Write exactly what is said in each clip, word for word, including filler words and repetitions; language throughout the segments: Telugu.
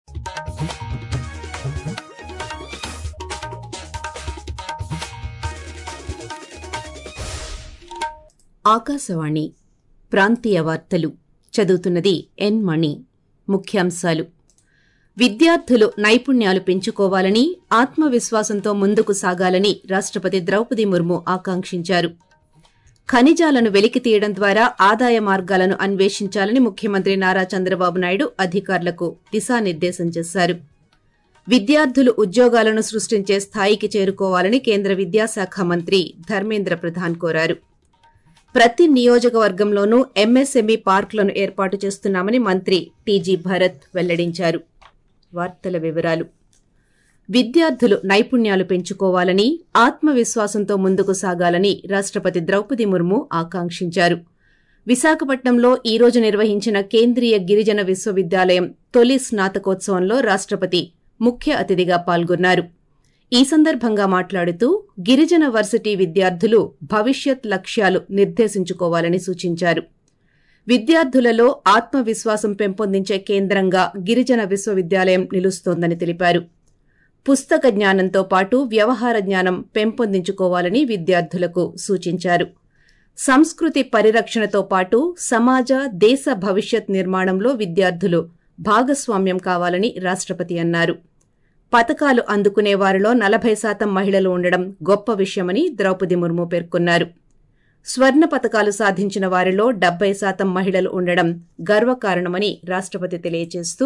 ఆకాశవాణి ప్రాంతీయ వార్తలు చదువుతున్నది ఎన్ మణి. ముఖ్యాంశాలు: విద్యార్థులు నైపుణ్యాలు పెంచుకోవాలని, ఆత్మవిశ్వాసంతో ముందుకు సాగాలని రాష్టపతి ద్రౌపది ముర్ము ఆకాంక్షించారు. ఖనిజాలను వెలికితీయడం ద్వారా ఆదాయ మార్గాలను అన్వేషించాలని ముఖ్యమంత్రి నారా చంద్రబాబు నాయుడు అధికారులకు దిశానిర్దేశం చేశారు. విద్యార్థులు ఉద్యోగాలను సృష్టించే స్థాయికి చేరుకోవాలని కేంద్ర విద్యాశాఖ మంత్రి ధర్మేంద్ర ప్రధాన్ కోరారు. ప్రతి నియోజకవర్గంలోనూ ఎంఎస్ఎంఈ పార్కులను ఏర్పాటు చేస్తున్నామని మంత్రి టీజీ భరత్ వెల్లడించారు. వార్తల వివరాలు: విద్యార్థులు నైపుణ్యాలు పెంచుకోవాలని, ఆత్మవిశ్వాసంతో ముందుకు సాగాలని రాష్టపతి ద్రౌపది ముర్ము ఆకాంక్షించారు. విశాఖపట్నంలో ఈ రోజు నిర్వహించిన కేంద్రీయ గిరిజన విశ్వవిద్యాలయం తొలి స్నాతకోత్సవంలో రాష్టపతి ముఖ్య అతిథిగా పాల్గొన్నారు. ఈ సందర్భంగా మాట్లాడుతూ గిరిజన వర్సిటీ విద్యార్థులు భవిష్యత్ లక్ష్యాలు నిర్దేశించుకోవాలని సూచించారు. విద్యార్థులలో ఆత్మవిశ్వాసం పెంపొందించే కేంద్రంగా గిరిజన విశ్వవిద్యాలయం నిలుస్తోందని తెలిపారు. పుస్తక జ్ఞానంతో పాటు వ్యవహార జ్ఞానం పెంపొందించుకోవాలని విద్యార్థులకు సూచించారు. సంస్కృతి పరిరక్షణతో పాటు సమాజ, దేశ భవిష్యత్ నిర్మాణంలో విద్యార్థులు భాగస్వామ్యం కావాలని రాష్టపతి అన్నారు. పతకాలు అందుకునే వారిలో నలభై శాతం మహిళలు ఉండడం గొప్ప విషయమని ద్రౌపది ముర్ము పేర్కొన్నారు. స్వర్ణ పతకాలు సాధించిన వారిలో డెబ్బై శాతం మహిళలు ఉండడం గర్వకారణమని రాష్టపతి తెలియజేస్తూ,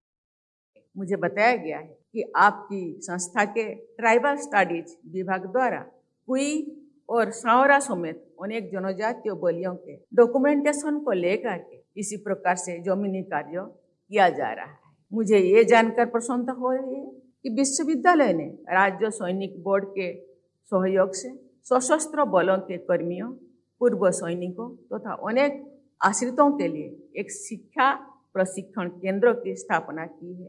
मुझे बताया गया है कि आपकी संस्था के ट्राइबल स्टडीज विभाग द्वारा कुई और सांवरा समेत अनेक जनजातीय बोलियों के डॉक्यूमेंटेशन को लेकर के इसी प्रकार से जमीनी कार्य किया जा रहा है। मुझे ये जानकर प्रसन्नता हो रही है कि विश्वविद्यालय ने राज्य सैनिक बोर्ड के सहयोग से सशस्त्र बलों के कर्मियों, पूर्व सैनिकों तथा तो अनेक आश्रितों के लिए एक शिक्षा प्रशिक्षण केंद्र की स्थापना की है।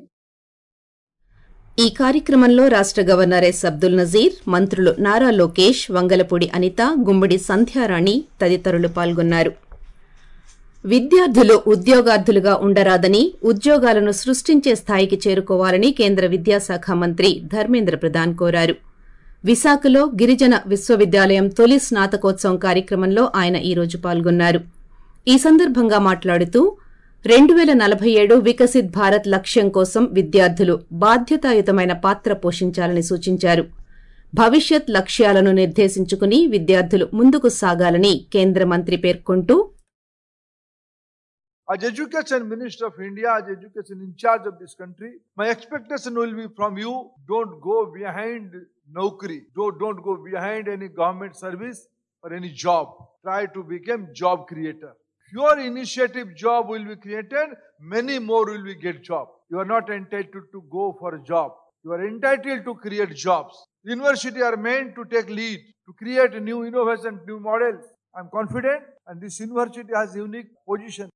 ఈ కార్యక్రమంలో రాష్ట గవర్నర్ ఎస్ అబ్దుల్ నజీర్, మంత్రులు నారా లోకేష్, వంగలపూడి అనిత, గుమ్మడి సంధ్యారాణి తదితరులు పాల్గొన్నారు. విద్యార్థులు ఉద్యోగార్థులుగా ఉండరాదని, ఉద్యోగాలను సృష్టించే స్థాయికి చేరుకోవాలని కేంద్ర విద్యాశాఖ మంత్రి ధర్మేంద్ర ప్రధాన్ కోరారు. విశాఖలో గిరిజన విశ్వవిద్యాలయం తొలి స్నాతకోత్సవం కార్యక్రమంలో ఆయన ఈ రోజు పాల్గొన్నారు. ఈ సందర్భంగా మాట్లాడుతూ రెండు పేల నలభై ఏడు వికసిత్ భారత్ లక్ష్యం కోసం విద్యార్థులు బాధ్యతాయుతమైన పాత్ర పోషించాలని సూచించారు. భవిష్యత్ లక్ష్యాలను నిర్దేశించుకుని విద్యార్థులు ముందుకు సాగాలని కేంద్ర మంత్రి పేర్కొంటూ, As Education Minister of India, as Education in charge of this country, my expectation will be from you, don't go behind Naukri, don't, don't go behind any government service or any job. Try to become job creator. Your initiative job will be created, many more will be get job. You are not entitled to go for a job. You are entitled to create jobs. University are meant to take lead, to create new innovation, new models. I am confident and this university has unique position.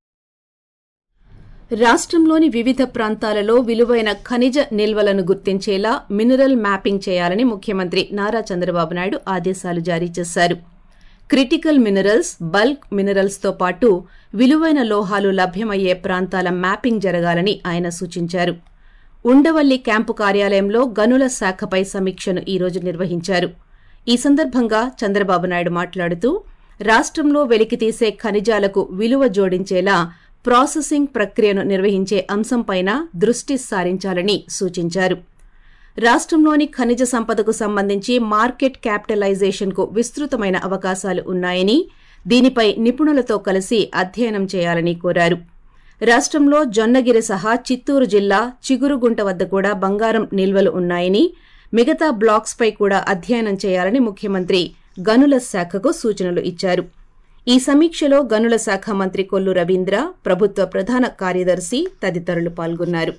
రాష్ట్రంలోని వివిధ ప్రాంతాలలో విలువైన ఖనిజ నిల్వలను గుర్తించేలా మినరల్ మ్యాపింగ్ చేయాలని ముఖ్యమంత్రి నారా చంద్రబాబు నాయుడు ఆదేశాలు జారీ చేశారు. క్రిటికల్ మినరల్స్, బల్క్ మినరల్స్ తో పాటు విలువైన లోహాలు లభ్యమయ్యే ప్రాంతాల మ్యాపింగ్ జరగాలని ఆయన సూచించారు. ఉండవల్లి క్యాంపు కార్యాలయంలో గనుల శాఖపై సమీక్షను ఈ రోజు నిర్వహించారు. ఈ సందర్భంగా చంద్రబాబు నాయుడు మాట్లాడుతూ రాష్ట్రంలో వెలికితీసే ఖనిజాలకు విలువ జోడించేలా ప్రాసెసింగ్ ప్రక్రియను నిర్వహించే అంశంపైన దృష్టి సారించాలని సూచించారు. రాష్ట్రంలోని ఖనిజ సంపదకు సంబంధించి మార్కెట్ క్యాపిటలైజేషన్ కు విస్తృతమైన అవకాశాలు ఉన్నాయని, దీనిపై నిపుణులతో కలిసి అధ్యయనం చేయాలని కోరారు. రాష్ట్రంలో జొన్నగిరి సహా చిత్తూరు జిల్లా చిగురుగుంట వద్ద కూడా బంగారం నిల్వలు ఉన్నాయని, మిగతా బ్లాక్స్ పై కూడా అధ్యయనం చేయాలని ముఖ్యమంత్రి గనుల శాఖకు సూచనలు ఇచ్చారు. ఈ సమీక్షలో గనుల శాఖ మంత్రి కొల్లు రవీంద్ర, ప్రభుత్వ ప్రధాన కార్యదర్శి తదితరులు పాల్గొన్నారు.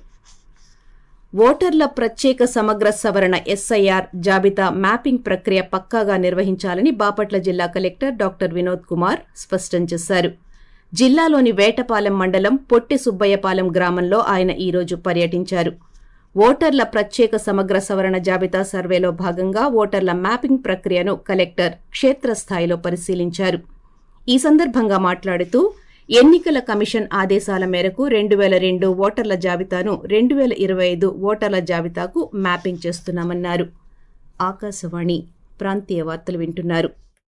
ఓటర్ల ప్రత్యేక సమగ్ర సవరణ ఎస్ఐఆర్ జాబితా మ్యాపింగ్ ప్రక్రియ పక్కాగా నిర్వహించాలని బాపట్ల జిల్లా కలెక్టర్ డాక్టర్ వినోద్ కుమార్ స్పష్టం చేశారు. జిల్లాలోని వేటపాలెం మండలం పొట్టి సుబ్బయ్యపాలెం గ్రామంలో ఆయన ఈ రోజు పర్యటించారు. ఓటర్ల ప్రత్యేక సమగ్ర సవరణ జాబితా సర్వేలో భాగంగా ఓటర్ల మ్యాపింగ్ ప్రక్రియను కలెక్టర్ క్షేత్రస్థాయిలో పరిశీలించారు. ఈ సందర్భంగా మాట్లాడుతూ ఎన్నికల కమిషన్ ఆదేశాల మేరకు రెండు వేల రెండు ఓటర్ల జాబితాను రెండు వేల ఇరవై ఐదు ఓటర్ల జాబితాకు మ్యాపింగ్ చేస్తున్నామన్నారు. ఆకాశవాణి ప్రాంతీయ వార్తలు వింటున్నారు.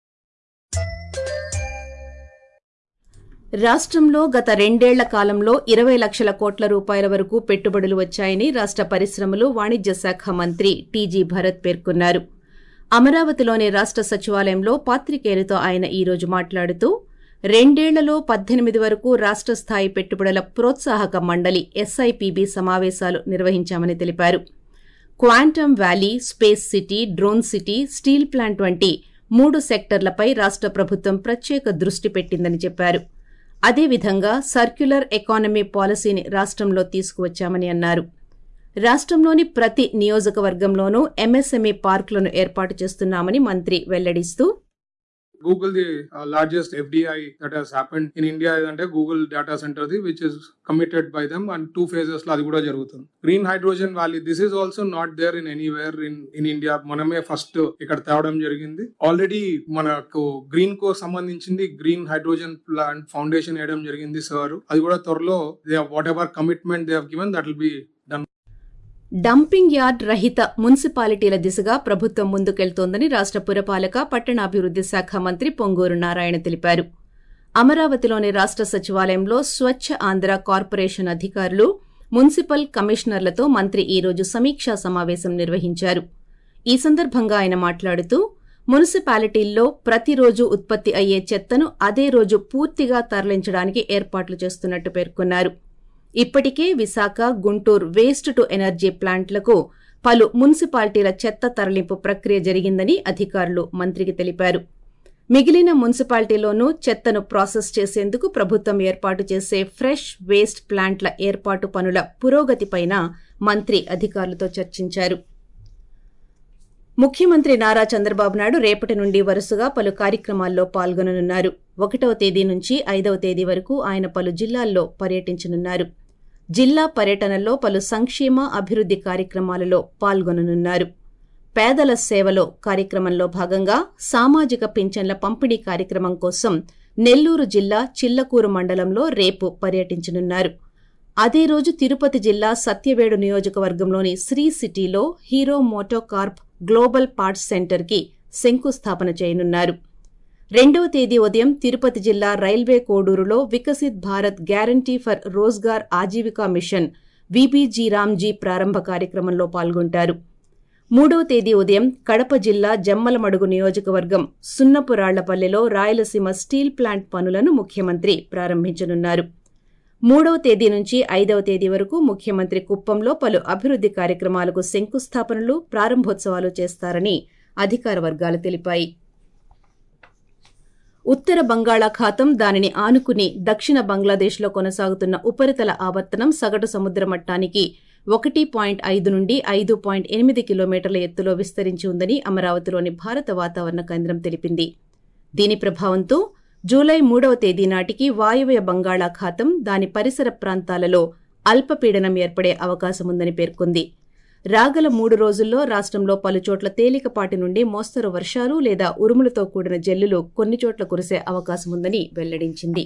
రాష్ట్రంలో గత రెండేళ్ల కాలంలో ఇరవై లక్షల కోట్ల రూపాయల వరకు పెట్టుబడులు వచ్చాయని రాష్ట్ర పరిశ్రమలు, వాణిజ్య శాఖ మంత్రి టీజీ భరత్ పేర్కొన్నారు. అమరావతిలోని రాష్ట్ర సచివాలయంలో పాత్రికేయులతో ఆయన ఈ రోజు మాట్లాడుతూ రెండేళ్లలో పద్దెనిమిది వరకు రాష్ట్ర స్థాయి పెట్టుబడుల ప్రోత్సాహక మండలి ఎస్ఐపిబి సమావేశాలు నిర్వహించామని తెలిపారు. Quantum valley, space city, drone city, steel plant వంటి మూడు సెక్టర్లపై రాష్ట్ర ప్రభుత్వం ప్రత్యేక దృష్టి పెట్టిందని చెప్పారు. అదేవిధంగా సర్క్యులర్ ఎకానమీ పాలసీని రాష్ట్రంలో తీసుకువచ్చామని అన్నారు. రాష్ట్రంలోని ప్రతి నియోజకవర్గంలోనూ ఎంఎస్ఎంఈ పార్కులను ఏర్పాటు చేస్తున్నామని మంత్రి వెల్లడిస్తూ Google, the uh, largest F D I that has happened in India is Google data center, which is committed by them, and two phases la adi kuda jarugutundi. Green Hydrogen Valley, this is also not there in anywhere in in India. Maname first ikkada tevadam jarigindi. Already manaku green ko sambandhinchindi Green Hydrogen Plant Foundation edam jarigindi sir. Adi kuda tvorlo they have whatever commitment they have given, that will be done. Dumping yard రహిత మున్సిపాలిటీల దిశగా ప్రభుత్వం ముందుకెళ్తోందని రాష్ట్ర పురపాలక, పట్టణాభివృద్ది శాఖ మంత్రి పొంగూరు నారాయణ తెలిపారు. అమరావతిలోని రాష్ట్ర సచివాలయంలో స్వచ్ఛ ఆంధ్ర కార్పొరేషన్ అధికారులు, మున్సిపల్ కమిషనర్లతో మంత్రి ఈ రోజు సమీక్షా సమావేశం నిర్వహించారు. ఈ సందర్భంగా ఆయన మాట్లాడుతూ మున్సిపాలిటీల్లో ప్రతిరోజు ఉత్పత్తి అయ్యే చెత్తను అదే రోజు పూర్తిగా తరలించడానికి ఏర్పాట్లు చేస్తున్నట్టు పేర్కొన్నారు. ఇప్పటికే Visakha, Guntur waste to energy ప్లాంట్లకు పలు మున్సిపాలిటీల చెత్త తరలింపు ప్రక్రియ జరిగిందని అధికారులు మంత్రికి తెలిపారు. మిగిలిన మున్సిపాలిటీలోనూ చెత్తను ప్రాసెస్ చేసేందుకు ప్రభుత్వం ఏర్పాటు చేసే ఫ్రెష్ వేస్ట్ ప్లాంట్ల ఏర్పాటు పనుల పురోగతిపైన మంత్రి అధికారులతో చర్చించారు. ముఖ్యమంత్రి నారా చంద్రబాబు నాయుడు రేపటి నుండి వరుసగా పలు కార్యక్రమాల్లో పాల్గొననున్నారు. ఒకటవ తేదీ నుంచి ఐదవ తేదీ వరకు ఆయన పలు జిల్లాల్లో పర్యటించనున్నారు. జిల్లా పర్యటనలో పలు సంక్షేమ, అభివృద్ది కార్యక్రమాలలో పాల్గొననున్నారు. పేదల సేవలో కార్యక్రమంలో భాగంగా సామాజిక పింఛన్ల పంపిణీ కార్యక్రమం కోసం నెల్లూరు జిల్లా చిల్లకూరు మండలంలో రేపు పర్యటించనున్నారు. అదే రోజు తిరుపతి జిల్లా సత్యవేడు నియోజకవర్గంలోని శ్రీ సిటీలో హీరో మోటోకార్ప్ గ్లోబల్ పార్ట్స్ సెంటర్కి శంకుస్థాపన చేయనున్నారు. రెండవ తేదీ ఉదయం తిరుపతి జిల్లా రైల్వే కోడూరులో Viksit Bharat guarantee for Rozgar Ajeevika mission VB G RAM G ప్రారంభ కార్యక్రమంలో పాల్గొంటారు. మూడవ తేదీ ఉదయం కడప జిల్లా జమ్మలమడుగు నియోజకవర్గం సున్నపురాళ్లపల్లెలో రాయలసీమ స్టీల్ ప్లాంట్ పనులను ముఖ్యమంత్రి ప్రారంభించనున్నారు. మూడవ తేదీ నుంచి ఐదవ తేదీ వరకు ముఖ్యమంత్రి కుప్పంలో పలు అభివృద్ది కార్యక్రమాలకు శంకుస్థాపనలు, ప్రారంభోత్సవాలు చేస్తారని అధికార వర్గాలు తెలిపాయి. ఉత్తర బంగాళాఖాతం, దానిని ఆనుకుని దక్షిణ బంగ్లాదేశ్లో కొనసాగుతున్న ఉపరితల ఆవర్తనం సగటు సముద్ర మట్టానికి ఒకటి పాయింట్ ఐదు నుండి ఐదు పాయింట్ ఎనిమిది కిలోమీటర్ల ఎత్తులో విస్తరించి ఉందని అమరావతిలోని భారత వాతావరణ కేంద్రం తెలిపింది. దీని ప్రభావంతో జూలై మూడవ తేదీ నాటికి వాయువ్య బంగాళాఖాతం, దాని పరిసర ప్రాంతాలలో అల్పపీడనం ఏర్పడే అవకాశముందని పేర్కొంది. రాగల మూడు రోజుల్లో రాష్ట్రంలో పలుచోట్ల తేలికపాటి నుండి మోస్తరు వర్షాలు లేదా ఉరుములతో కూడిన జల్లులు కొన్ని చోట్ల కురిసే అవకాశముందని వెల్లడించింది.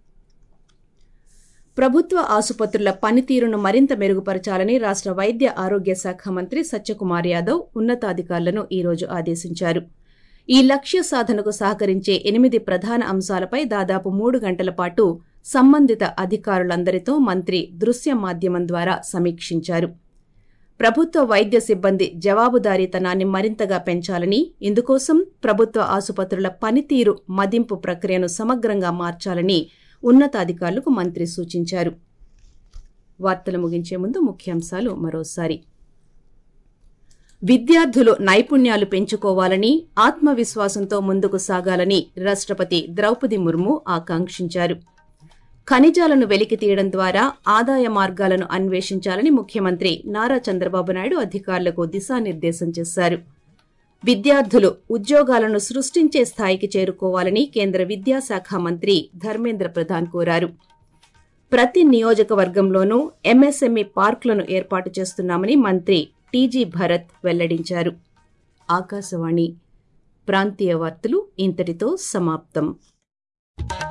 ప్రభుత్వ ఆసుపత్రుల పనితీరును మరింత మెరుగుపరచాలని రాష్ట్ర వైద్య ఆరోగ్య శాఖ మంత్రి సత్యకుమార్ యాదవ్ ఉన్నతాధికారులను ఈ రోజు ఆదేశించారు. ఈ లక్ష్య సాధనకు సహకరించే ఎనిమిది ప్రధాన అంశాలపై దాదాపు మూడు గంటల పాటు సంబంధిత అధికారులందరితో మంత్రి దృశ్య మాధ్యమం ద్వారా సమీక్షించారు. ప్రభుత్వ వైద్య సిబ్బంది జవాబుదారీతనాన్ని మరింతగా పెంచాలని, ఇందుకోసం ప్రభుత్వ ఆసుపత్రుల పనితీరు మదింపు ప్రక్రియను సమగ్రంగా మార్చాలని ఉన్నతాధికారులకు మంత్రి సూచించారు. వార్తలు ముగించే ముందు ముఖ్యాంశాలు మరోసారి. విద్యార్థులు నైపుణ్యాలు పెంచుకోవాలని, ఆత్మవిశ్వాసంతో ముందుకు సాగాలని రాష్ట్రపతి ద్రౌపది ముర్ము ఆకాంక్షించారు. ఖనిజాలను వెలికితీయడం ద్వారా ఆదాయ మార్గాలను అన్వేషించాలని ముఖ్యమంత్రి నారా చంద్రబాబు నాయుడు అధికారులకు దిశానిర్దేశం చేశారు. విద్యార్థులు ఉద్యోగాలను సృష్టించే స్థాయికి చేరుకోవాలని కేంద్ర విద్యాశాఖ మంత్రి ధర్మేంద్ర ప్రధాన్ కోరారు. ప్రతి నియోజకవర్గంలోనూ ఎంఎస్ఎంఈ పార్కులను ఏర్పాటు చేస్తున్నామని మంత్రి టీజీ భరత్ వెల్లడించారు. ఆకాశవాణి ప్రాంతీయ వార్తలు ఇంతటితో సమాప్తం.